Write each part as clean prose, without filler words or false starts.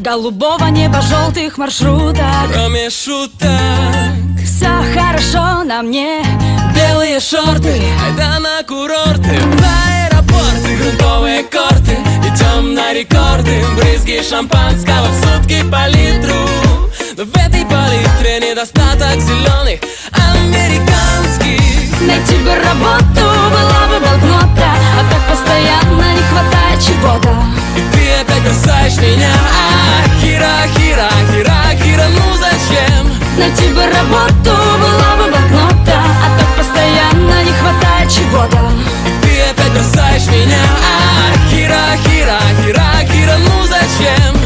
голубого неба, желтых маршруток. Кроме шуток, все хорошо на мне. белые шорты, айда на курорты, в аэропорты, грунтовые корты. Идем на рекорды, брызги шампанского в сутки по литру. Но в этой палитре недостаток зеленых американских. Найти бы работу была бы банкнота, а так постоянно не хватает чего-то. И ты опять бросаешь меня, Кира, Кира, Кира, Кира, ну зачем? Найти бы работу была бы банкнота, а так постоянно не хватает чего-то. И ты опять бросаешь меня, Кира, Кира, Кира, Кира, ну зачем?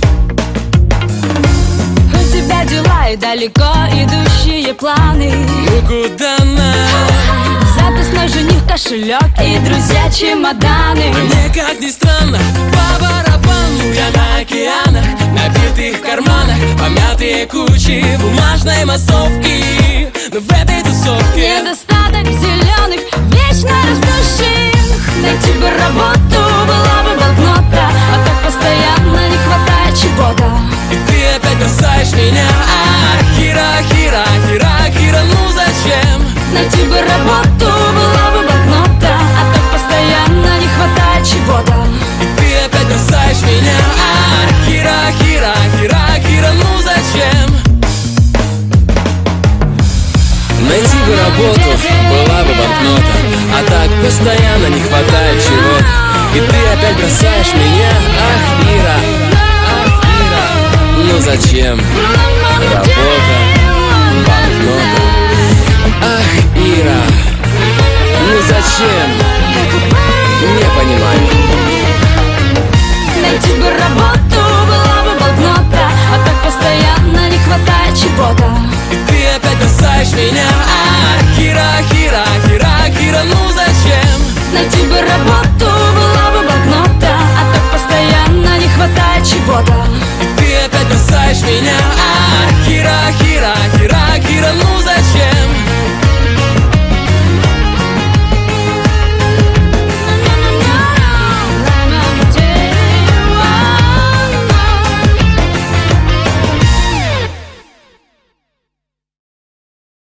У тебя дела и далеко идущие планы. Ну куда нам? Запасной жених, кошелек и друзья чемоданы. А мне, как ни странно, по барабану я на океанах, набитых карманах, помятые кучи бумажной массовки. Но в этой тусовке недостаток зеленых, вечно растущих. Найти бы работу была бы банкнота, а так постоянно не хватает чего-то. И ты опять бросаешь меня, Кира, Кира, Кира, Кира, ну зачем? Найти бы работу была бы банкнота, а так постоянно не хватает чего-то. И ты опять бросаешь меня, Кира, Кира, Кира, Кира, ну зачем? Найти бы работу была бы банкнота, а так постоянно не хватает чего-то. И ты опять бросаешь меня, Ира, ну зачем? Работа, банкнота. Ах, Ира, ну зачем? Не понимаю. Найти бы работу была бы банкнота, а так постоянно не хватает чего-то. И ты опять бросаешь меня, Кира, Кира, Кира, Кира, ну зачем? Найти бы работу была бы банкнота, а так постоянно не хватает чего-то. И ты опять бросаешь меня, Кира, Кира.